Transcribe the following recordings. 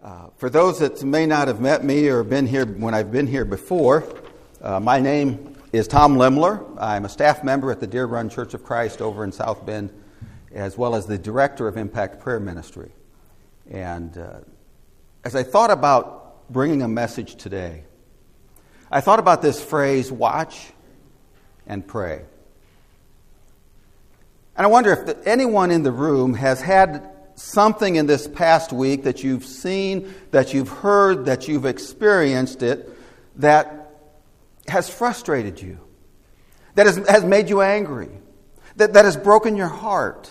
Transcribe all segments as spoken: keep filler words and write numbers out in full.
Uh, for those that may not have met me or been here when I've been here before, uh, my name is Tom Limler. I'm a staff member at the Deer Run Church of Christ over in South Bend, as well as the director of Impact Prayer Ministry. And uh, as I thought about bringing a message today, I thought about this phrase, watch and pray. And I wonder if the, anyone in the room has had something in this past week that you've seen, that you've heard, that you've experienced it, that has frustrated you, that has, has made you angry, that, that has broken your heart.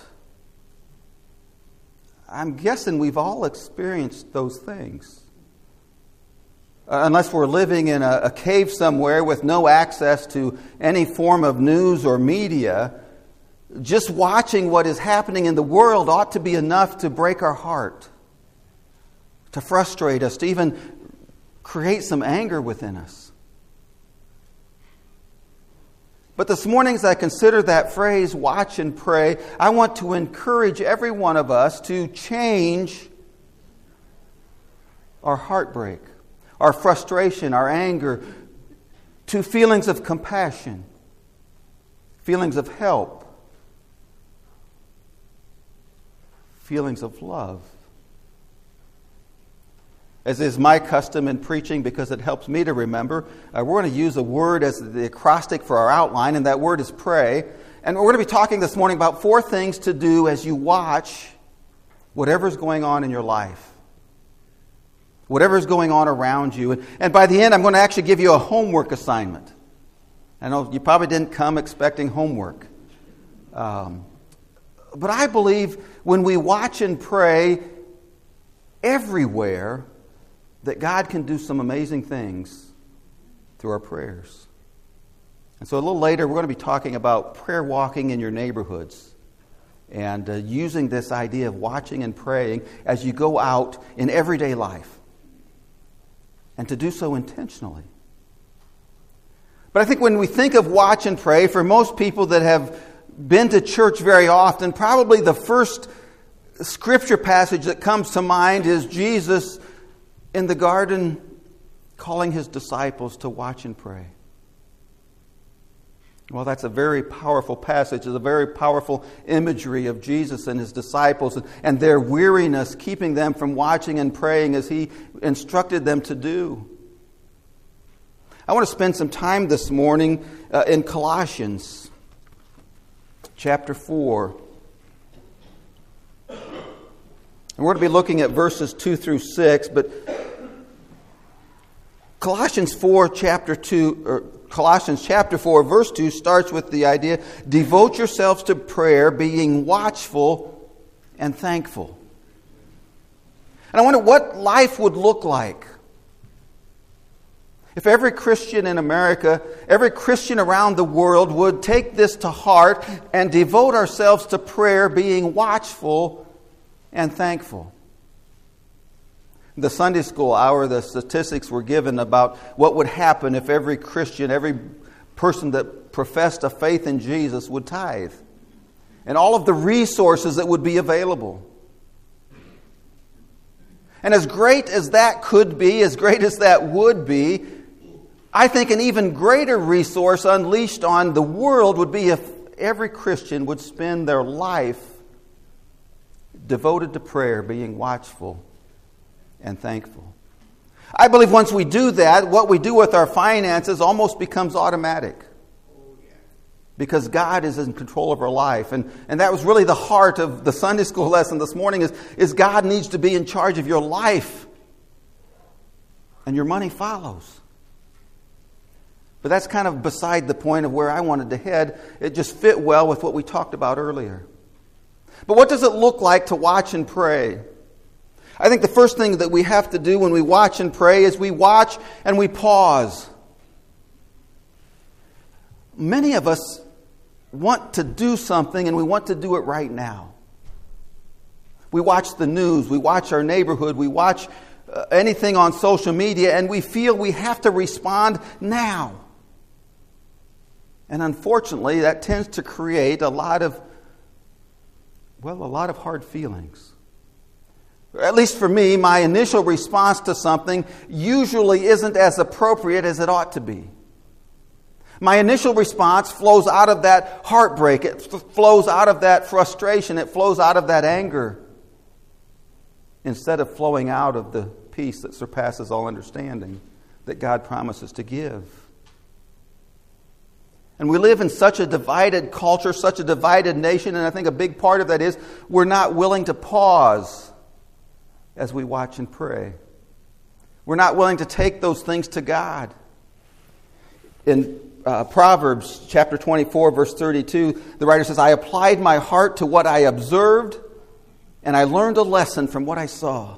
I'm guessing we've all experienced those things. Uh, unless we're living in a, a cave somewhere with no access to any form of news or media, just watching what is happening in the world ought to be enough to break our heart, to frustrate us, to even create some anger within us. But this morning, as I consider that phrase, watch and pray, I want to encourage every one of us to change our heartbreak, our frustration, our anger, to feelings of compassion, feelings of help, feelings of love. As is my custom in preaching, because it helps me to remember, uh, we're going to use a word as the acrostic for our outline, and that word is pray. And we're going to be talking this morning about four things to do as you watch whatever's going on in your life, whatever's going on around you. And, and by the end, I'm going to actually give you a homework assignment. I know you probably didn't come expecting homework. Um, but I believe when we watch and pray everywhere, that God can do some amazing things through our prayers. And so a little later, we're going to be talking about prayer walking in your neighborhoods and uh, using this idea of watching and praying as you go out in everyday life, and to do so intentionally. But I think when we think of watch and pray, for most people that have been to church very often, probably the first scripture passage that comes to mind is Jesus in the garden calling his disciples to watch and pray. Well, that's a very powerful passage. It's a very powerful imagery of Jesus and his disciples and their weariness, keeping them from watching and praying as he instructed them to do. I want to spend some time this morning uh, in Colossians chapter four. And we're going to be looking at verses two through six, but Colossians four, chapter two, or Colossians chapter four, verse two starts with the idea, devote yourselves to prayer, being watchful and thankful. And I wonder what life would look like if every Christian in America, every Christian around the world would take this to heart and devote ourselves to prayer, being watchful and thankful. The Sunday school hour, the statistics were given about what would happen if every Christian, every person that professed a faith in Jesus would tithe, and all of the resources that would be available. And as great as that could be, as great as that would be, I think an even greater resource unleashed on the world would be if every Christian would spend their life devoted to prayer, being watchful and thankful. I believe once we do that, what we do with our finances almost becomes automatic, because God is in control of our life. And, and that was really the heart of the Sunday school lesson this morning, is, is God needs to be in charge of your life, and your money follows. But that's kind of beside the point of where I wanted to head. It just fit well with what we talked about earlier. But what does it look like to watch and pray? I think the first thing that we have to do when we watch and pray is we watch and we pause. Many of us want to do something, and we want to do it right now. We watch the news, we watch our neighborhood, we watch uh, anything on social media, and we feel we have to respond now. And unfortunately, that tends to create a lot of, well, a lot of hard feelings. at least for me, my initial response to something usually isn't as appropriate as it ought to be. My initial response flows out of that heartbreak. It flows out of that frustration. It flows out of that anger, instead of flowing out of the peace that surpasses all understanding that God promises to give. And we live in such a divided culture, such a divided nation, and I think a big part of that is we're not willing to pause as we watch and pray. We're not willing to take those things to God. In uh, Proverbs chapter twenty-four, verse thirty-two, the writer says, I applied my heart to what I observed, and I learned a lesson from what I saw.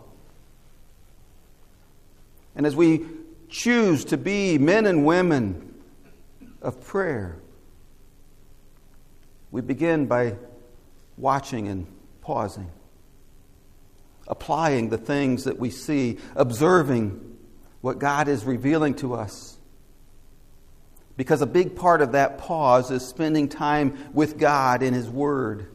And as we choose to be men and women of prayer, we begin by watching and pausing, applying the things that we see, observing what God is revealing to us. Because a big part of that pause is spending time with God in His Word.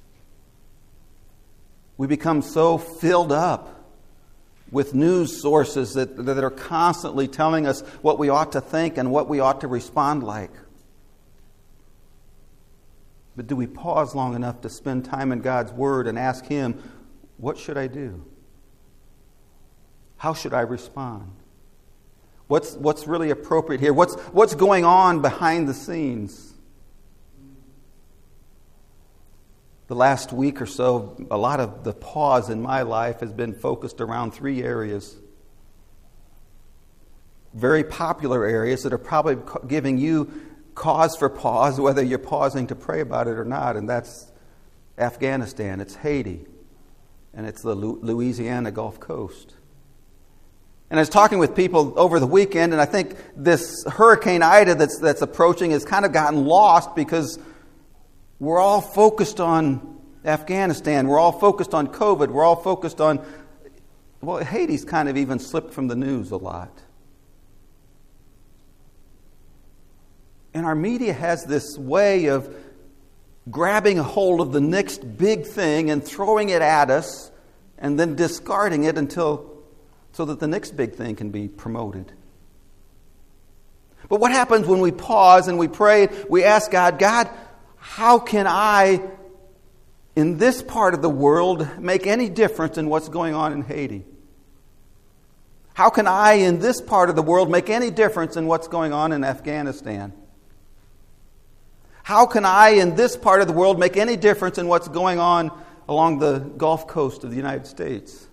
We become so filled up with news sources that, that are constantly telling us what we ought to think and what we ought to respond like. But do we pause long enough to spend time in God's Word and ask Him, what should I do? How should I respond? What's, what's really appropriate here? What's, what's going on behind the scenes? The last week or so, a lot of the pause in my life has been focused around three areas. Very popular areas that are probably giving you cause for pause, whether you're pausing to pray about it or not. And that's Afghanistan, it's Haiti, and it's the Louisiana Gulf Coast. And I was talking with people over the weekend, and I think this Hurricane Ida that's, that's approaching has kind of gotten lost because we're all focused on Afghanistan. We're all focused on COVID. We're all focused on... Well, Haiti's kind of even slipped from the news a lot. And our media has this way of grabbing a hold of the next big thing and throwing it at us and then discarding it until so that the next big thing can be promoted. But what happens when we pause and we pray, we ask God, God, how can I, in this part of the world, make any difference in what's going on in Haiti? How can I, in this part of the world, make any difference in what's going on in Afghanistan? How can I, in this part of the world, make any difference in what's going on along the Gulf Coast of the United States?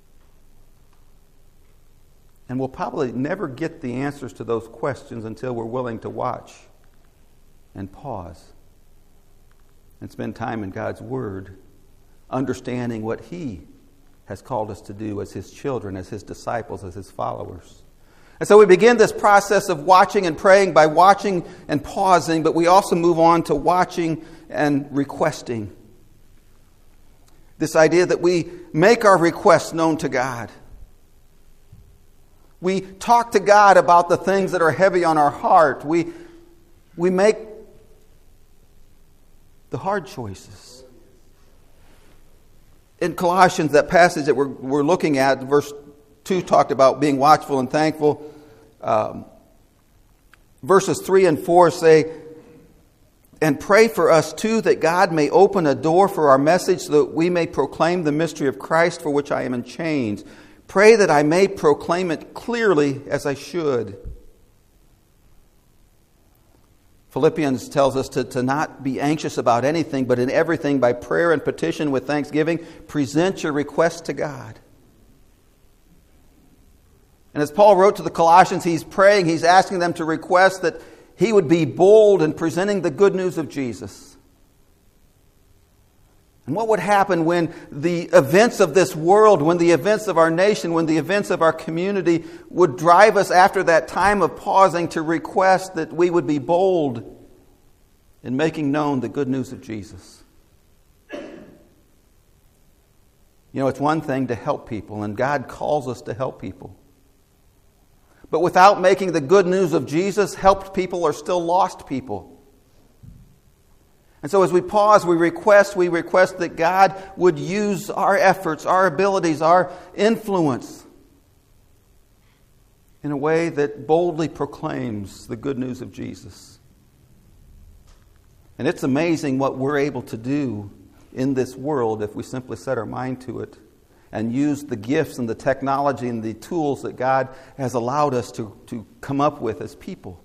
And we'll probably never get the answers to those questions until we're willing to watch and pause and spend time in God's Word, understanding what He has called us to do as His children, as His disciples, as His followers. And so we begin this process of watching and praying by watching and pausing, but we also move on to watching and requesting. This idea that we make our requests known to God. We talk to God about the things that are heavy on our heart. We, we make the hard choices. In Colossians, that passage that we're, we're looking at, verse two talked about being watchful and thankful. Um, verses three and four say, and pray for us too that God may open a door for our message so that we may proclaim the mystery of Christ for which I am in chains. Pray that I may proclaim it clearly as I should. Philippians tells us to, to not be anxious about anything, but in everything by prayer and petition with thanksgiving, present your requests to God. And as Paul wrote to the Colossians, he's praying, he's asking them to request that he would be bold in presenting the good news of Jesus. And what would happen when the events of this world, when the events of our nation, when the events of our community would drive us after that time of pausing to request that we would be bold in making known the good news of Jesus? You know, it's one thing to help people, and God calls us to help people. But without making the good news of Jesus, helped people are still lost people. And so as we pause, we request, we request that God would use our efforts, our abilities, our influence in a way that boldly proclaims the good news of Jesus. And it's amazing what we're able to do in this world if we simply set our mind to it and use the gifts and the technology and the tools that God has allowed us to, to come up with as people.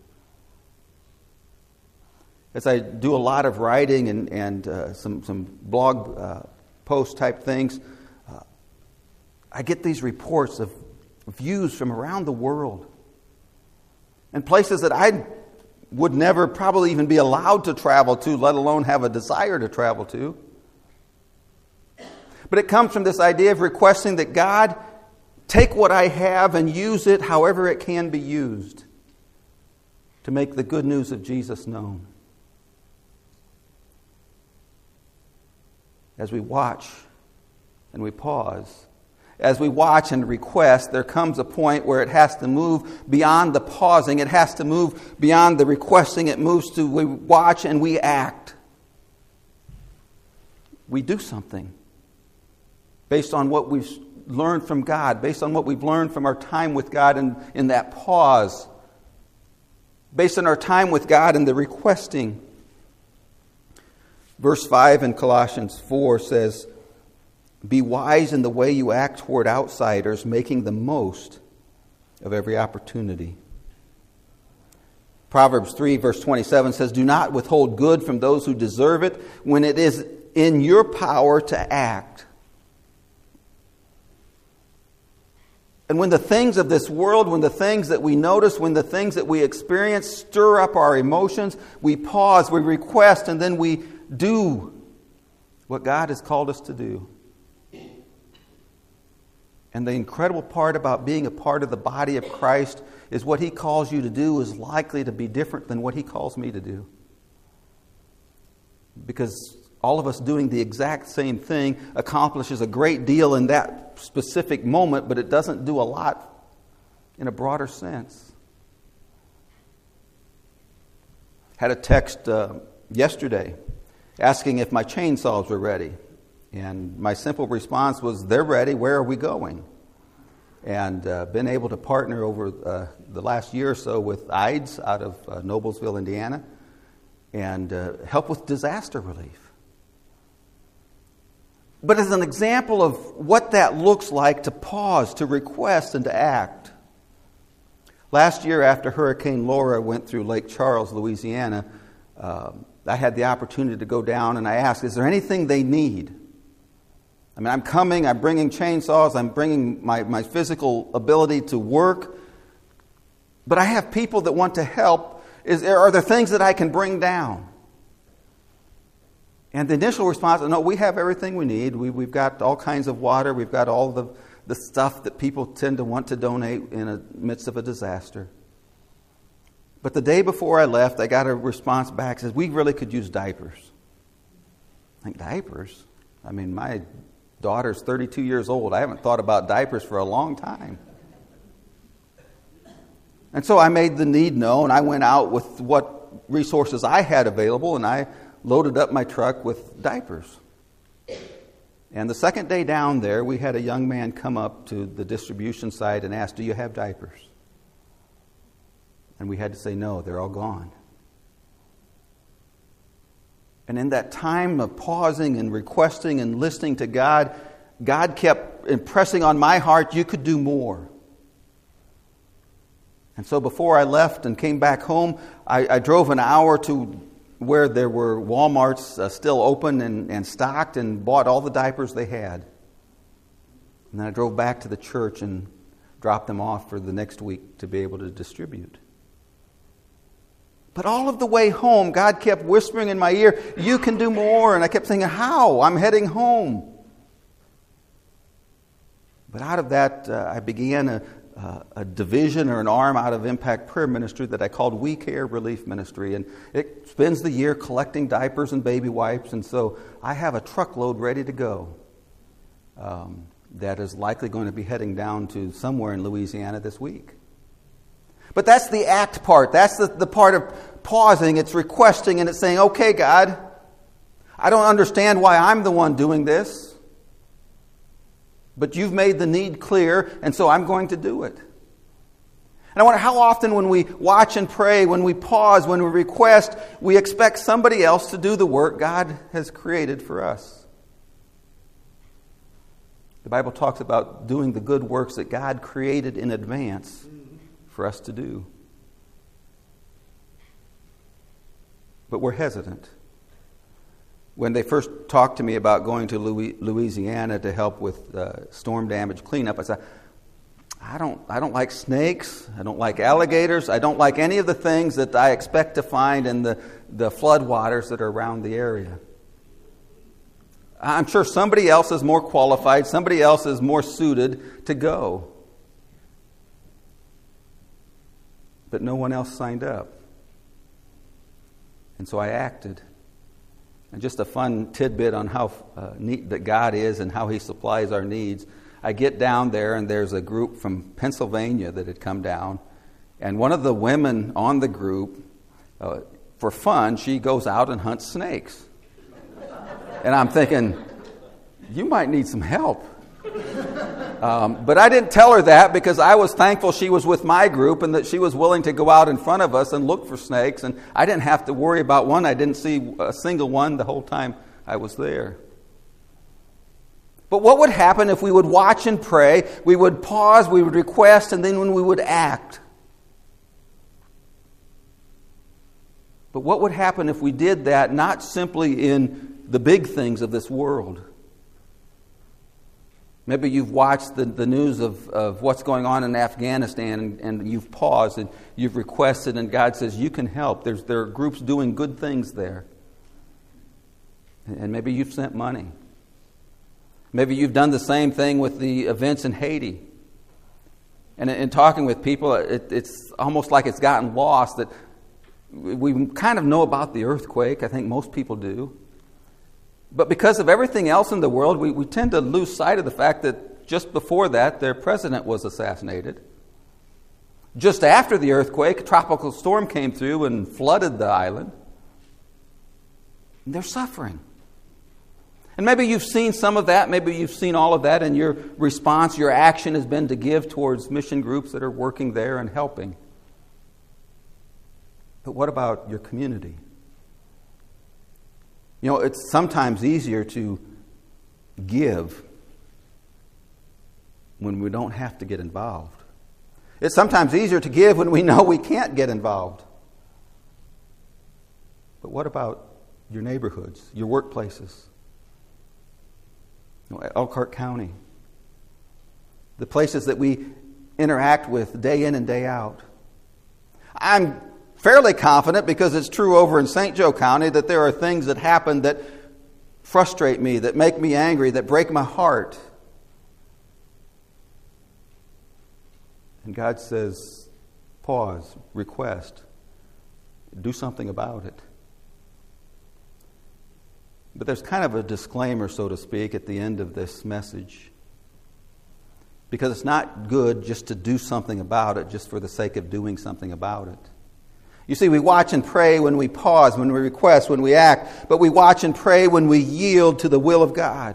As I do a lot of writing and, and uh, some, some blog uh, post type things, uh, I get these reports of views from around the world and places that I would never probably even be allowed to travel to, let alone have a desire to travel to. But it comes from this idea of requesting that God take what I have and use it however it can be used to make the good news of Jesus known. As we watch and we pause, as we watch and request, there comes a point where it has to move beyond the pausing. It has to move beyond the requesting. It moves to we watch and we act. We do something based on what we've learned from God, based on what we've learned from our time with God in, in that pause, based on our time with God in the requesting. Verse five in Colossians four says, "Be wise in the way you act toward outsiders, making the most of every opportunity." Proverbs three verse twenty-seven says, "Do not withhold good from those who deserve it when it is in your power to act." And when the things of this world, when the things that we notice, when the things that we experience stir up our emotions, we pause, we request, and then we do what God has called us to do. And the incredible part about being a part of the body of Christ is what He calls you to do is likely to be different than what He calls me to do. Because all of us doing the exact same thing accomplishes a great deal in that specific moment, but it doesn't do a lot in a broader sense. Had a text uh, yesterday asking if my chainsaws were ready. And my simple response was, they're ready, where are we going? And uh, been able to partner over uh, the last year or so with I D S out of uh, Noblesville, Indiana, and uh, help with disaster relief. But as an example of what that looks like to pause, to request, and to act. Last year after Hurricane Laura went through Lake Charles, Louisiana, uh, I had the opportunity to go down and I asked, is there anything they need? I mean, I'm coming, I'm bringing chainsaws, I'm bringing my, my physical ability to work, but I have people that want to help. Is there, are there things that I can bring down? And the initial response, no, we have everything we need. We, we've got all kinds of water. We've got all the, the stuff that people tend to want to donate in the midst of a disaster. But the day before I left, I got a response back that says, we really could use diapers. I think, diapers? I mean, my daughter's thirty-two years old. I haven't thought about diapers for a long time. And so I made the need known. I went out with what resources I had available, and I loaded up my truck with diapers. And the second day down there, we had a young man come up to the distribution site and ask, do you have diapers? And we had to say, no, they're all gone. And in that time of pausing and requesting and listening to God, God kept impressing on my heart, you could do more. And so before I left and came back home, I, I drove an hour to where there were Walmarts uh, still open and, and stocked, and bought all the diapers they had. And then I drove back to the church and dropped them off for the next week to be able to distribute. But all of the way home, God kept whispering in my ear, you can do more. And I kept saying, how? I'm heading home. But out of that, uh, I began a, uh, a division or an arm out of Impact Prayer Ministry that I called We Care Relief Ministry. And it spends the year collecting diapers and baby wipes. And so I have a truckload ready to go um, that is likely going to be heading down to somewhere in Louisiana this week. But that's the act part. That's the, the part of pausing. It's requesting and it's saying, okay, God, I don't understand why I'm the one doing this. But you've made the need clear, and so I'm going to do it. And I wonder how often when we watch and pray, when we pause, when we request, we expect somebody else to do the work God has created for us. The Bible talks about doing the good works that God created in advance for us to do. But we're hesitant. When they first talked to me about going to Louisiana to help with uh, storm damage cleanup, I said, I don't, I don't like snakes. I don't like alligators. I don't like any of the things that I expect to find in the, the floodwaters that are around the area. I'm sure somebody else is more qualified, somebody else is more suited to go. But no one else signed up. And so I acted. And just a fun tidbit on how uh, neat that God is and how He supplies our needs. I get down there and there's a group from Pennsylvania that had come down. And one of the women on the group, uh, for fun, she goes out and hunts snakes. And I'm thinking, you might need some help. Um, but I didn't tell her that because I was thankful she was with my group and that she was willing to go out in front of us and look for snakes. And I didn't have to worry about one. I didn't see a single one the whole time I was there. But what would happen if we would watch and pray, we would pause, we would request, and then when we would act? But what would happen if we did that not simply in the big things of this world? Maybe you've watched the, the news of, of what's going on in Afghanistan and, and you've paused and you've requested and God says you can help. There's, there are groups doing good things there. And maybe you've sent money. Maybe you've done the same thing with the events in Haiti. And in talking with people, it, it's almost like it's gotten lost that we kind of know about the earthquake. I think most people do. But because of everything else in the world, we, we tend to lose sight of the fact that just before that, their president was assassinated. Just after the earthquake, a tropical storm came through and flooded the island. And they're suffering. And maybe you've seen some of that, maybe you've seen all of that, and your response, your action has been to give towards mission groups that are working there and helping. But what about your community? You know, it's sometimes easier to give when we don't have to get involved. It's sometimes easier to give when we know we can't get involved. But what about your neighborhoods, your workplaces? You know, Elkhart County, the places that we interact with day in and day out. I'm fairly confident, because it's true over in Saint Joe County, that there are things that happen that frustrate me, that make me angry, that break my heart. And God says, pause, request, do something about it. But there's kind of a disclaimer, so to speak, at the end of this message. Because it's not good just to do something about it just for the sake of doing something about it. You see, we watch and pray when we pause, when we request, when we act, but we watch and pray when we yield to the will of God.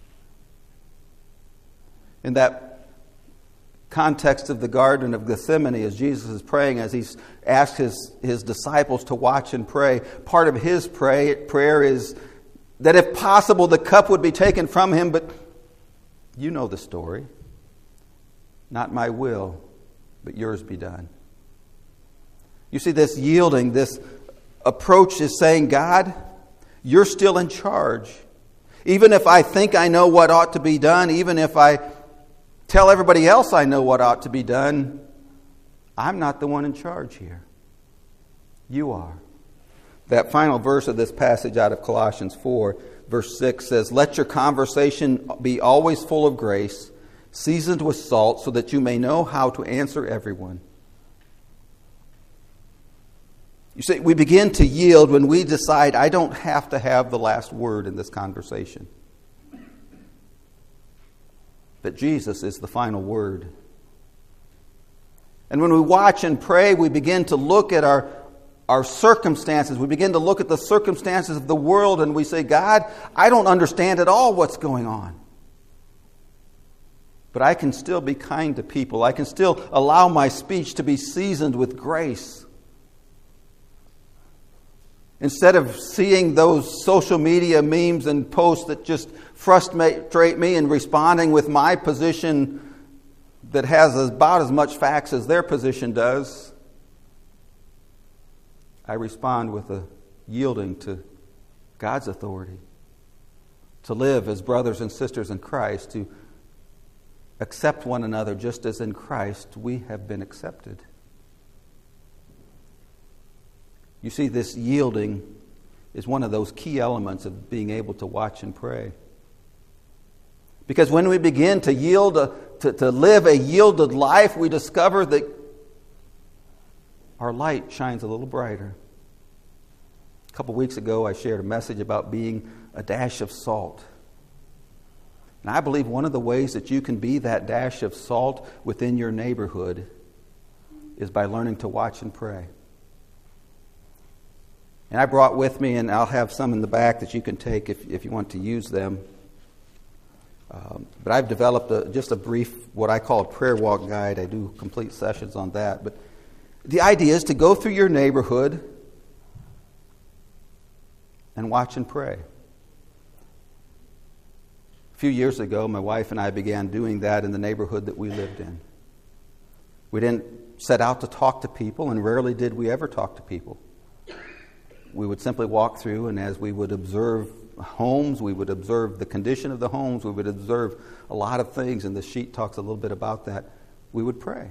In that context of the Garden of Gethsemane, as Jesus is praying, as He's asked His, his disciples to watch and pray, part of His pray, prayer is that if possible, the cup would be taken from Him, but you know the story. Not my will, but yours be done. You see, this yielding, this approach is saying, God, you're still in charge. Even if I think I know what ought to be done, even if I tell everybody else I know what ought to be done, I'm not the one in charge here. You are. That final verse of this passage out of Colossians four, verse six says, let your conversation be always full of grace, seasoned with salt, so that you may know how to answer everyone. You see, we begin to yield when we decide, I don't have to have the last word in this conversation. But Jesus is the final word. And when we watch and pray, we begin to look at our our circumstances. We begin to look at the circumstances of the world and we say, God, I don't understand at all what's going on. But I can still be kind to people. I can still allow my speech to be seasoned with grace. Instead of seeing those social media memes and posts that just frustrate me and responding with my position that has about as much facts as their position does, I respond with a yielding to God's authority, to live as brothers and sisters in Christ, to accept one another just as in Christ we have been accepted. You see, this yielding is one of those key elements of being able to watch and pray. Because when we begin to yield, a, to, to live a yielded life, we discover that our light shines a little brighter. A couple weeks ago, I shared a message about being a dash of salt. And I believe one of the ways that you can be that dash of salt within your neighborhood is by learning to watch and pray. And I brought with me, and I'll have some in the back that you can take if, if you want to use them. Um, but I've developed a, just a brief, what I call a prayer walk guide. I do complete sessions on that. But the idea is to go through your neighborhood and watch and pray. A few years ago, my wife and I began doing that in the neighborhood that we lived in. We didn't set out to talk to people, and rarely did we ever talk to people. We would simply walk through, and as we would observe homes, we would observe the condition of the homes, we would observe a lot of things, and the sheet talks a little bit about that. We would pray.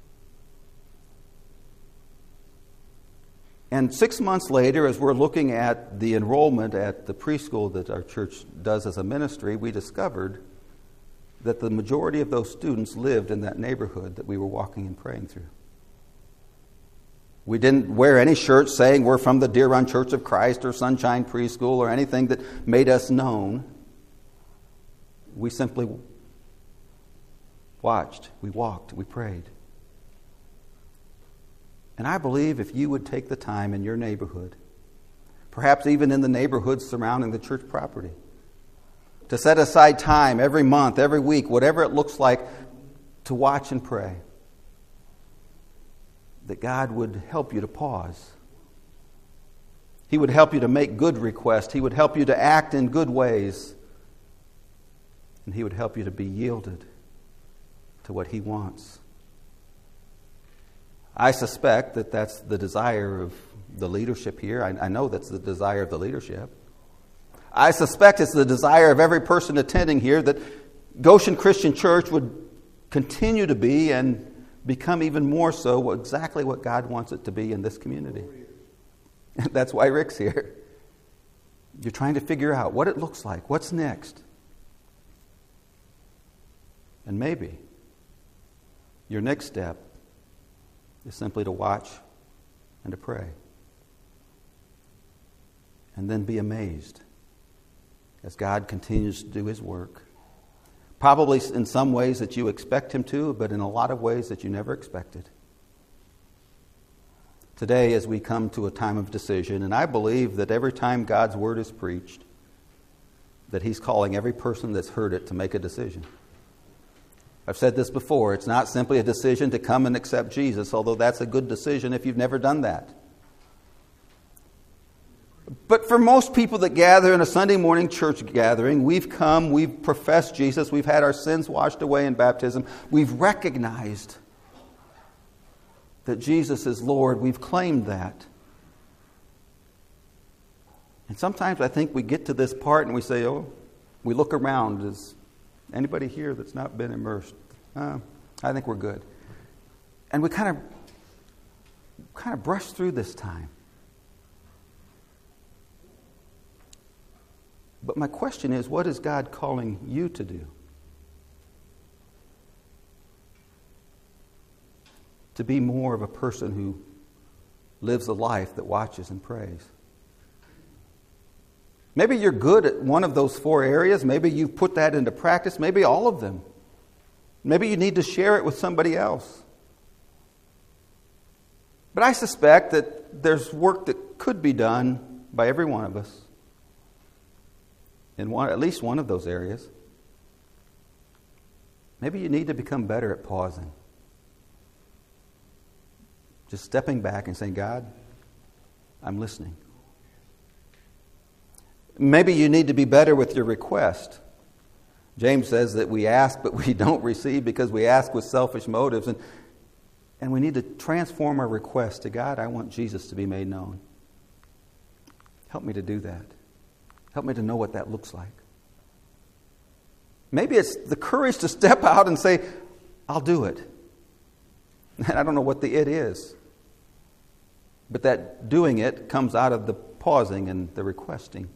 And six months later, as we're looking at the enrollment at the preschool that our church does as a ministry, we discovered that the majority of those students lived in that neighborhood that we were walking and praying through. We didn't wear any shirts saying we're from the Deer Run Church of Christ or Sunshine Preschool or anything that made us known. We simply watched, we walked, we prayed. And I believe if you would take the time in your neighborhood, perhaps even in the neighborhoods surrounding the church property, to set aside time every month, every week, whatever it looks like, to watch and pray, that God would help you to pause. He would help you to make good requests. He would help you to act in good ways. And He would help you to be yielded to what He wants. I suspect that that's the desire of the leadership here. I, I know that's the desire of the leadership. I suspect it's the desire of every person attending here that Goshen Christian Church would continue to be and become even more so exactly what God wants it to be in this community. That's why Rick's here. You're trying to figure out what it looks like. What's next? And maybe your next step is simply to watch and to pray. And then be amazed as God continues to do His work. Probably in some ways that you expect Him to, but in a lot of ways that you never expected. Today, as we come to a time of decision, and I believe that every time God's Word is preached, that He's calling every person that's heard it to make a decision. I've said this before, it's not simply a decision to come and accept Jesus, although that's a good decision if you've never done that. But for most people that gather in a Sunday morning church gathering, we've come, we've professed Jesus, we've had our sins washed away in baptism, we've recognized that Jesus is Lord, we've claimed that. And sometimes I think we get to this part and we say, oh, we look around, is anybody here that's not been immersed? Uh, I think we're good. And we kind of kind of brush through this time. But my question is, what is God calling you to do? To be more of a person who lives a life that watches and prays. Maybe you're good at one of those four areas. Maybe you've put that into practice. Maybe all of them. Maybe you need to share it with somebody else. But I suspect that there's work that could be done by every one of us in one, at least one of those areas. Maybe you need to become better at pausing. Just stepping back and saying, God, I'm listening. Maybe you need to be better with your request. James says that we ask but we don't receive because we ask with selfish motives. And, and we need to transform our request to God, I want Jesus to be made known. Help me to do that. Help me to know what that looks like. Maybe it's the courage to step out and say, I'll do it. And I don't know what the it is. But that doing it comes out of the pausing and the requesting.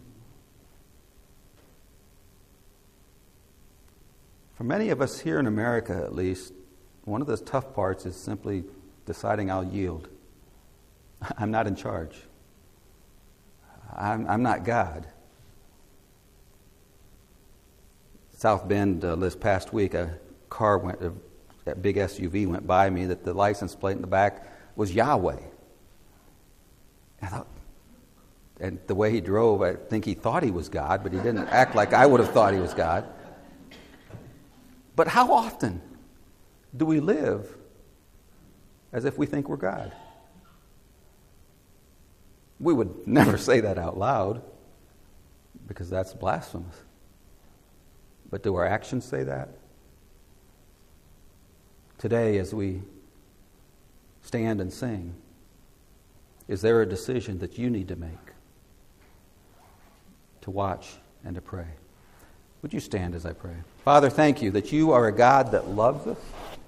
For many of us here in America, at least, one of the tough parts is simply deciding I'll yield. I'm not in charge. I'm, I'm not God. South Bend uh, this past week, a car went, a, a big S U V went by me that the license plate in the back was Yahweh. I thought, and the way he drove, I think he thought he was God, but he didn't act like I would have thought he was God. But how often do we live as if we think we're God? We would never say that out loud because that's blasphemous. But do our actions say that? Today, as we stand and sing, is there a decision that you need to make? To watch and to pray. Would you stand as I pray? Father, thank you that you are a God that loves us.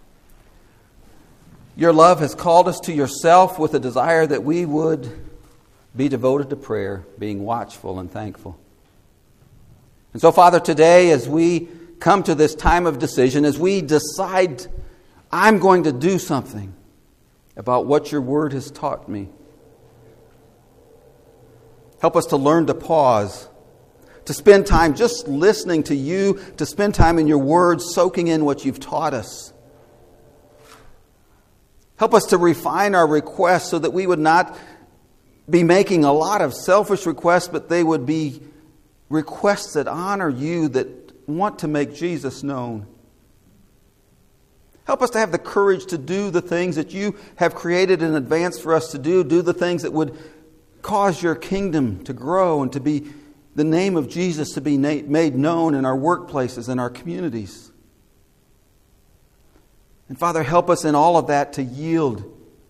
Your love has called us to yourself with a desire that we would be devoted to prayer, being watchful and thankful. And so, Father, today as we come to this time of decision, as we decide I'm going to do something about what your word has taught me, help us to learn to pause, to spend time just listening to you, to spend time in your word, soaking in what you've taught us. Help us to refine our requests so that we would not be making a lot of selfish requests, but they would be requests that honor you, that want to make Jesus known. Help us to have the courage to do the things that you have created in advance for us to do, do the things that would cause your kingdom to grow and to be the name of Jesus to be made known in our workplaces and our communities. And Father, help us in all of that to yield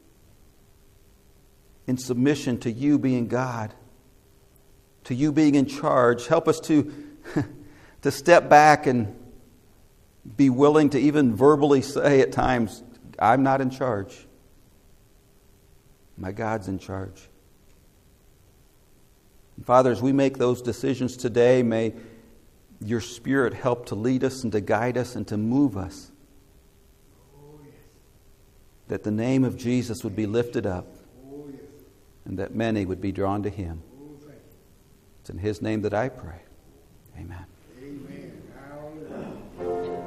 in submission to you being God, to you being in charge. Help us to, to step back and be willing to even verbally say at times, I'm not in charge. My God's in charge. And Father, as we make those decisions today, may your Spirit help to lead us and to guide us and to move us. That the name of Jesus would be lifted up and that many would be drawn to him. It's in his name that I pray. Amen.